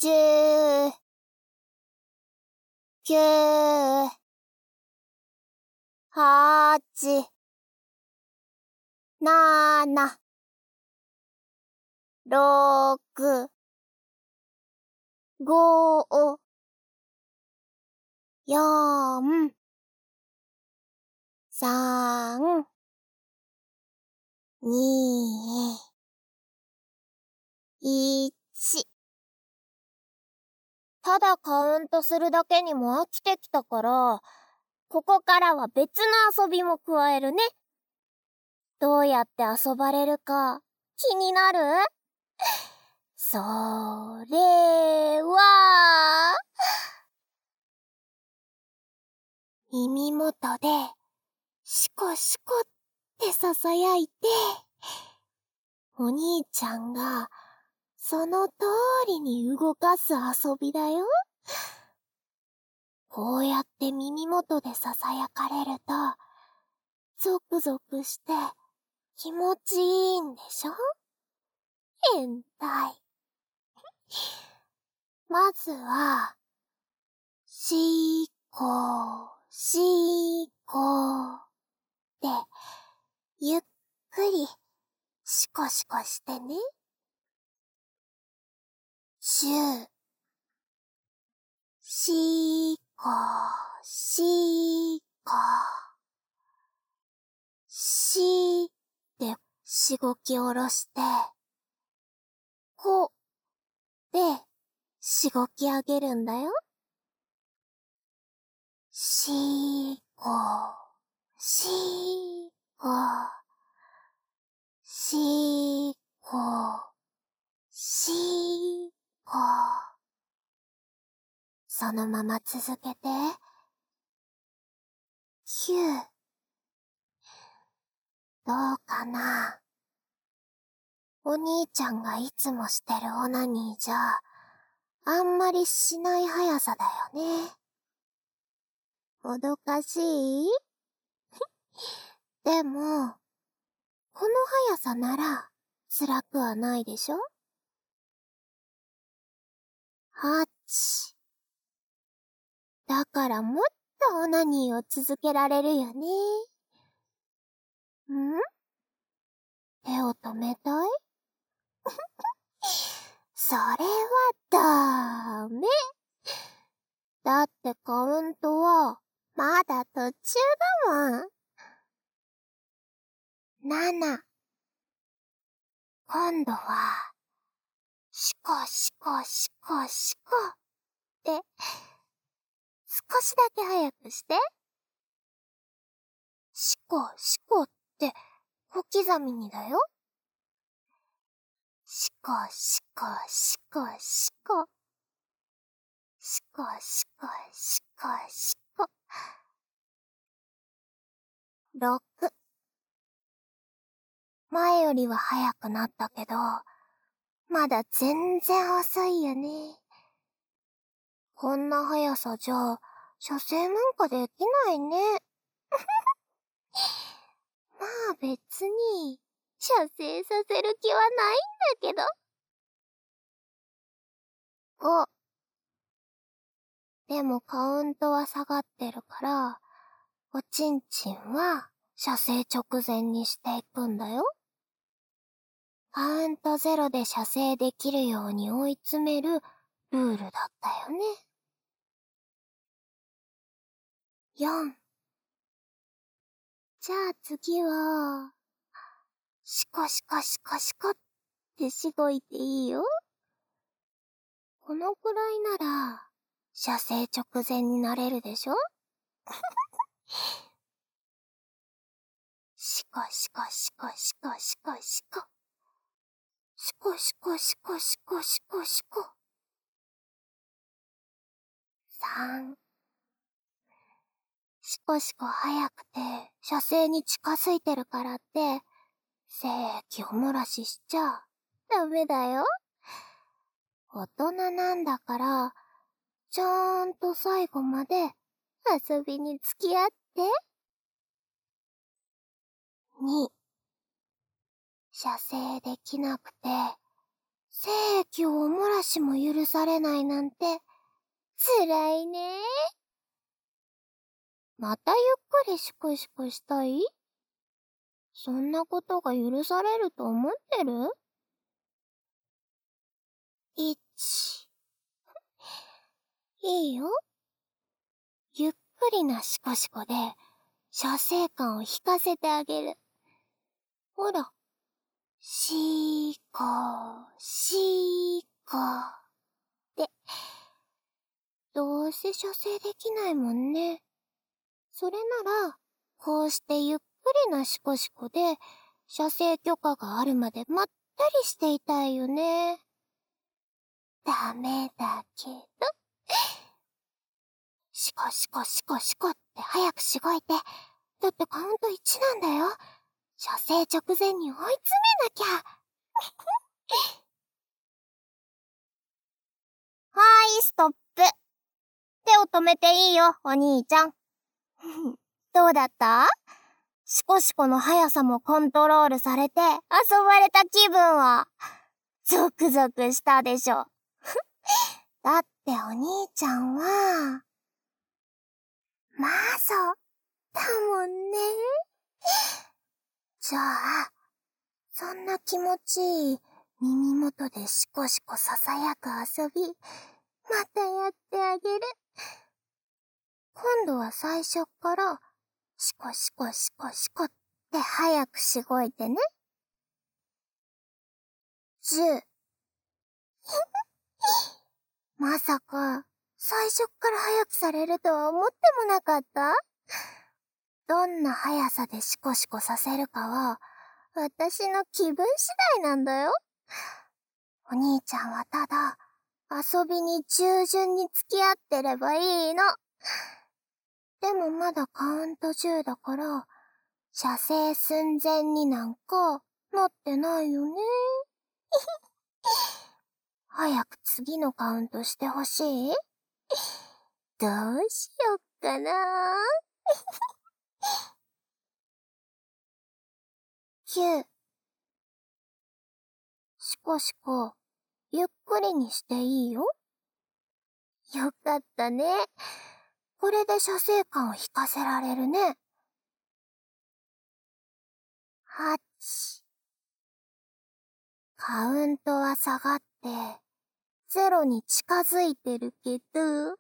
10、9、8、7、6、5、4、3、2、1。ただカウントするだけにも飽きてきたから、ここからは別の遊びも加えるね。どうやって遊ばれるか気になる？それは、耳元でシコシコって囁いて、お兄ちゃんがその通りに動かす遊びだよ。こうやって耳元で囁かれると、ゾクゾクして気持ちいいんでしょ？変態。まずは、シーコー、シーコーって、ゆっくりシコシコしてね。シュー、シーコー、シーコー、シーってしごき下ろして、コでしごき上げるんだよ。シーコー、シーコー、シーコー、シーコー。そのまま続けて。キュー。どうかな？お兄ちゃんがいつもしてるオナニーじゃ、あんまりしない速さだよね。もどかしい？でも、この速さなら辛くはないでしょ？8。だからもっとオナニーを続けられるよね。ん？手を止めたい？それはダメ。だってカウントはまだ途中だもん。7。今度は、シコシコシコシコって、少しだけ早くして。シコシコって小刻みにだよ。シコシコシコシコ。シコシコシコシコ。6。前よりは早くなったけど、まだ全然遅いよね。こんな速さじゃ、射精なんかできないね。まあ別に、射精させる気はないんだけど。5。でもカウントは下がってるから、おちんちんは射精直前にしていくんだよ。カウント0で射精できるように追い詰めるルールだったよね。4。じゃあ次は、シコシコシコシコってしごいていいよ。このくらいなら、射精直前になれるでしょ？シコシコシコシコシコシコ。シコシコシコシコシコシコ。3。シコシコ早くて、射精に近づいてるからって、精液を漏らししちゃダメだよ。大人なんだから、ちゃんと最後まで遊びに付き合って。2。射精できなくて、 精液をお漏らしも許されないなんて、辛いね。またゆっくりシコシコしたい？そんなことが許されると思ってる？ 1。いいよ。ゆっくりなシコシコで、射精感を引かせてあげる。ほら。シーコー、シーコー。って、どうせ射精できないもんね。それなら、こうしてゆっくりなシコシコで、射精許可があるまでまったりしていたいよね。ダメだけど。シコシコシコシコって早くしごいて。だってカウント1なんだよ。射精直前に追い詰めなきゃ。はーい、ストップ。手を止めていいよ、お兄ちゃん。どうだった？シコシコの速さもコントロールされて遊ばれた気分はゾクゾクしたでしょ。だってお兄ちゃんは、マゾだもんね。じゃあ、そんな気持ちいい耳元でシコシコささやく遊び、またやってあげる。今度は最初から、シコシコシコシコって早くしごいてね。10。まさか、最初っから早くされるとは思ってもなかった？どんな速さでシコシコさせるかは、私の気分次第なんだよ。お兄ちゃんはただ、遊びに従順に付き合ってればいいの。でもまだカウント10だから、射精寸前になんか、なってないよね。早く次のカウントしてほしい？どうしよっかな。9。シコシコ、ゆっくりにしていいよ。よかったね。これで射精感を引かせられるね。8。カウントは下がって、0に近づいてるけど、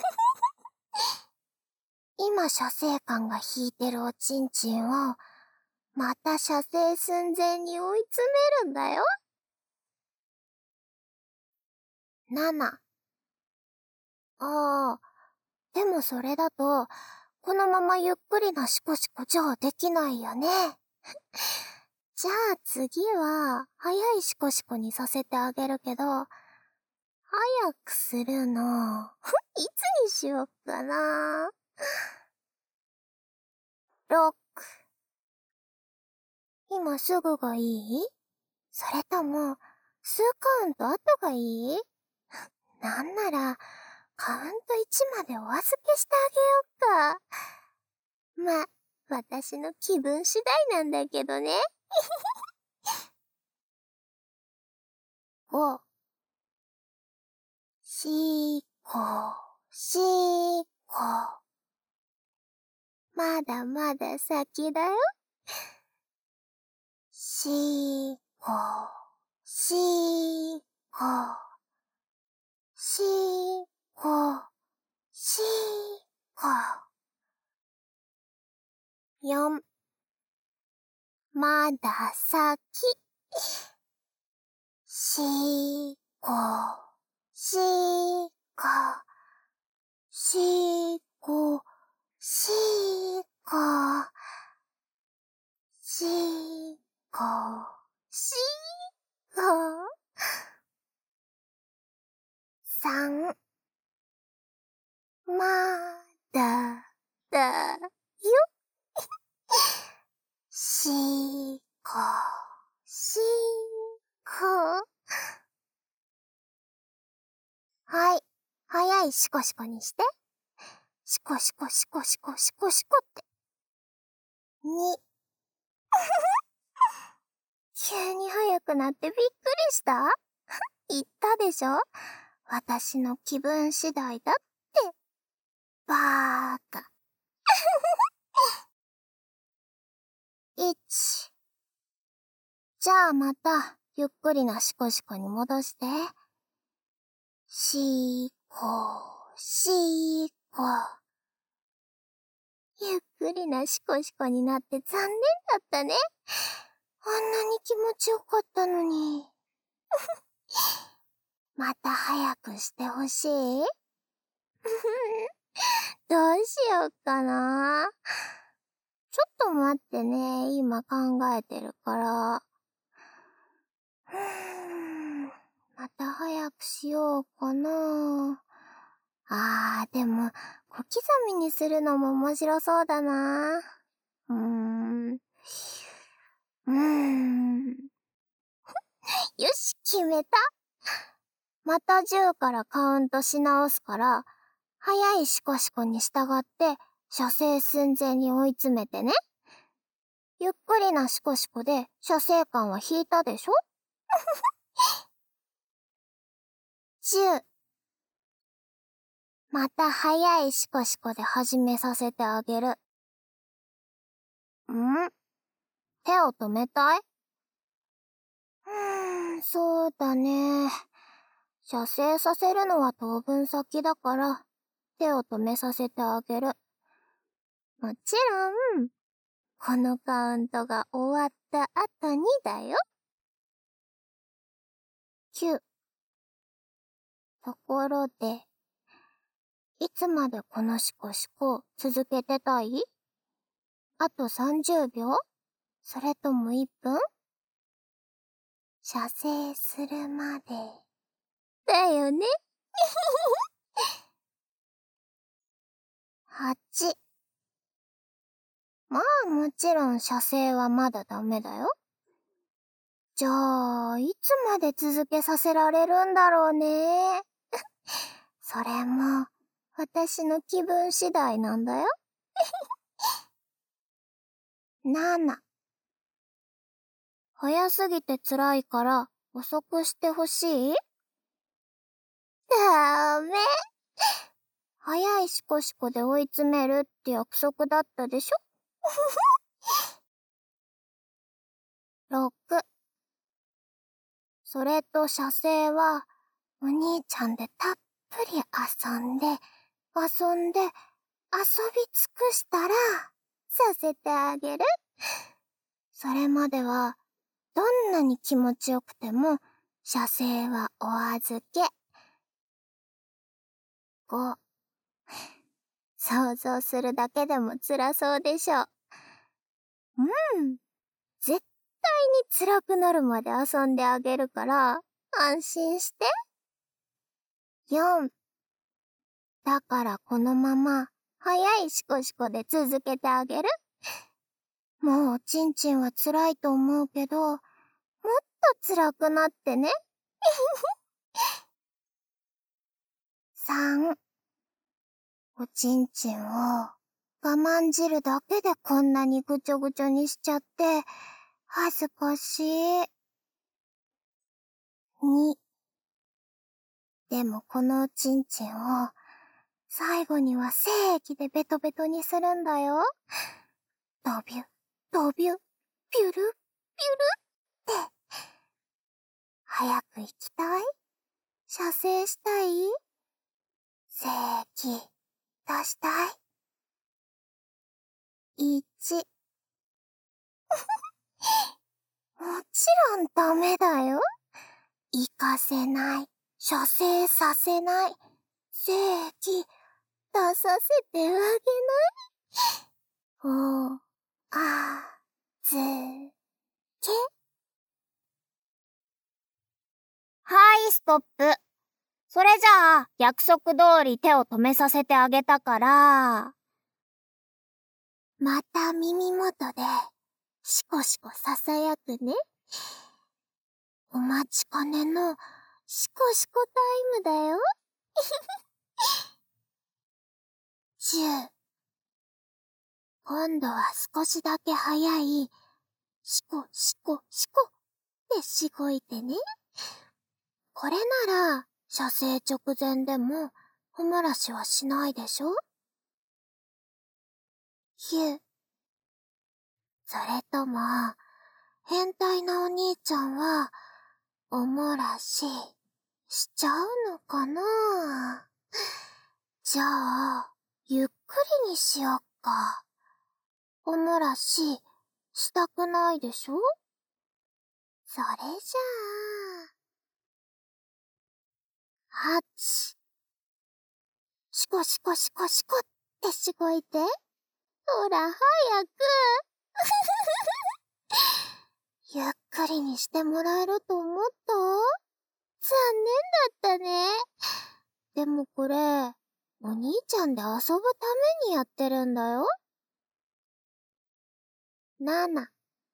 今射精感が引いてるおちんちんを、また射精寸前に追い詰めるんだよ。7。ああ、でもそれだと、このままゆっくりなシコシコじゃできないよね。じゃあ次は、早いシコシコにさせてあげるけど、早くするの、いつにしよっかな。6。今すぐがいい？それとも、数カウント後がいい？なんなら、カウント1までお預けしてあげよっか。ま、私の気分次第なんだけどね。5、4、5、4、5。まだまだ先だよ。4、5、4、5、4、5、4、5。4、まだ先。4、5、4、5、4、5、4、5、4、5、4、5、3、まだだよ。4、5、4、5。はい。早いシコシコにして。シコシコシコシコシコシコって。2。急に早くなってびっくりした？ 言ったでしょ？私の気分次第だって。バーカ。1。じゃあまた、ゆっくりなシコシコに戻して。シコ、シコ。ゆっくりなシコシコになって残念だったね。あんなに気持ちよかったのに。また早くしてほしい？どうしようかな。ちょっと待ってね。今考えてるから。また早くしようかな。でも、小刻みにするのも面白そうだな。よし、決めた。また10からカウントし直すから、早いシコシコに従って、射精寸前に追い詰めてね。ゆっくりなシコシコで射精感は引いたでしょ？ 10。また早いシコシコで始めさせてあげる。手を止めたい？そうだね。射精させるのは当分先だから、手を止めさせてあげる。もちろん、このカウントが終わった後にだよ。9。ところで、いつまでこのシコシコ続けてたい？あと30秒？それとも1分？射精するまで。だよね。8。まあもちろん射精はまだダメだよ。じゃあ、いつまで続けさせられるんだろうね。それも、私の気分次第なんだよ。7。早すぎて辛いから遅くしてほしい？ダメ。早いシコシコで追い詰めるって約束だったでしょ？ 6。それと射精は、お兄ちゃんでたっぷり遊んで、遊び尽くしたら、させてあげる。それまでは、どんなに気持ちよくても、射精はお預け。5。想像するだけでも辛そうでしょ。絶対に辛くなるまで遊んであげるから、安心して。4。だからこのまま、早いシコシコで続けてあげる。もうおちんちんは辛いと思うけど、もっと辛くなってね。3。おちんちんを我慢汁だけでこんなにぐちょぐちょにしちゃって、恥ずかしい。2。でもこのおちんちんを、最後には精液でベトベトにするんだよ。ドビュ、ドビュ、ピュル、ピュルって。早く行きたい？射精したい？精液、出したい？ 1。もちろんダメだよ。行かせない。射精させない。精液、出させてあげない。おあずけ。はい、ストップ。それじゃあ、約束通り手を止めさせてあげたから、また耳元で、シコシコ囁くね。お待ちかねの、シコシコタイムだよ。10。今度は少しだけ早い、シコシコシコってしごいてね。 これなら、射精直前でも、おもらしはしないでしょ？ひゅ。それとも、変態なお兄ちゃんは、おもらし、しちゃうのかな？じゃあ、ゆっくりにしよっか。おもらし、したくないでしょ？それじゃあ、はち。しこしこしこしこってしごいて。ほら、早く。ゆっくりにしてもらえると思った？残念だったね。でもこれ、お兄ちゃんで遊ぶためにやってるんだよ。7、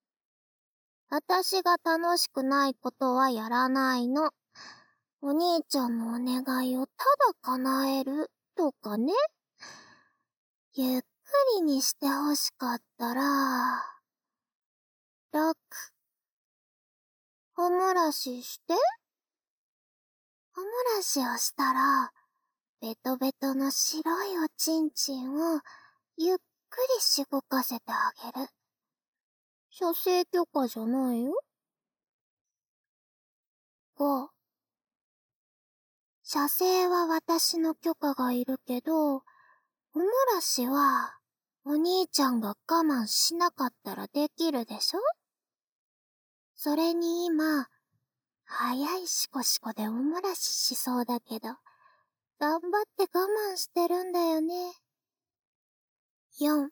私が楽しくないことはやらないの。お兄ちゃんのお願いをただ叶えるとかね。ゆっくりにしてほしかったら、6、おもらしして。おもらしをしたら、ベトベトの白いおちんちんをゆっくりしごかせてあげる。射精許可じゃないよ。5、射精は私の許可がいるけど、おもらしはお兄ちゃんが我慢しなかったらできるでしょ？それに今、早いシコシコでおもらししそうだけど、頑張って我慢してるんだよね。4、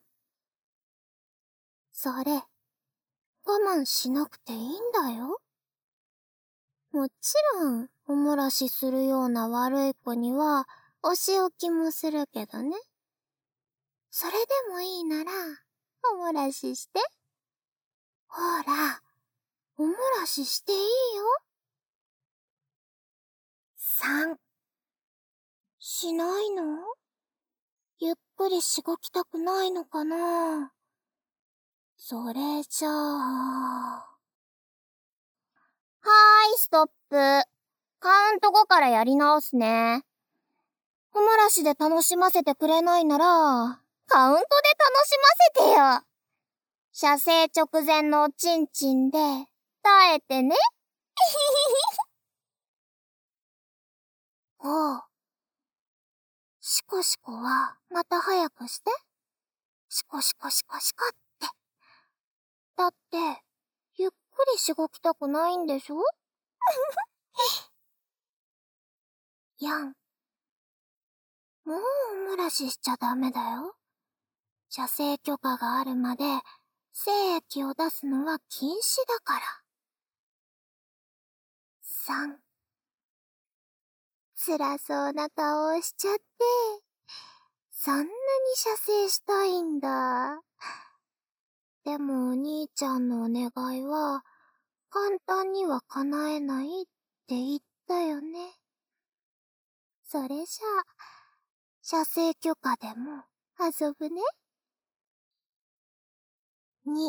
それ、我慢しなくていいんだよ。もちろん、おもらしするような悪い子には、お仕置きもするけどね。それでもいいなら、おもらしして。ほら、おもらししていいよ。3、しないの？ゆっくりしごきたくないのかな？それじゃあ。はーい、ストップ。カウント5からやり直すね。おもらしで楽しませてくれないなら、カウントで楽しませてよ。射精直前のおちんちんで、耐えてね。おう。シコシコは、また早くして。シコシコシコシコって。だって、ゆっくりしごきたくないんでしょ？ 4、もうおもらししちゃダメだよ。射精許可があるまで、精液を出すのは禁止だから。3、辛そうな顔をしちゃって、そんなに射精したいんだ。でもお兄ちゃんのお願いは、簡単には叶えないって言ったよね。それじゃあ、射精許可でも遊ぶね。2、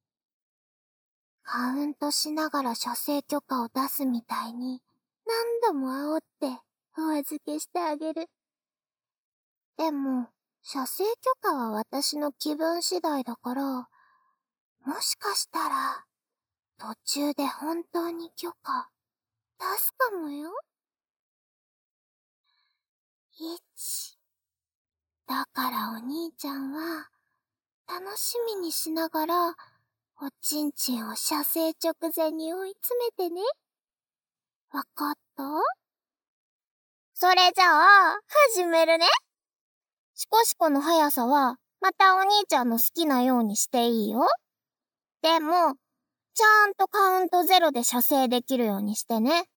カウントしながら射精許可を出すみたいに、何度も煽ってお預けしてあげる。でも、射精許可は私の気分次第だから、もしかしたら、途中で本当に許可出すかもよ。1、だからお兄ちゃんは、楽しみにしながら、おちんちんを射精直前に追い詰めてね。わかった？それじゃあ、始めるね。シコシコの速さは、またお兄ちゃんの好きなようにしていいよ。でも、ちゃんとカウント0で射精できるようにしてね。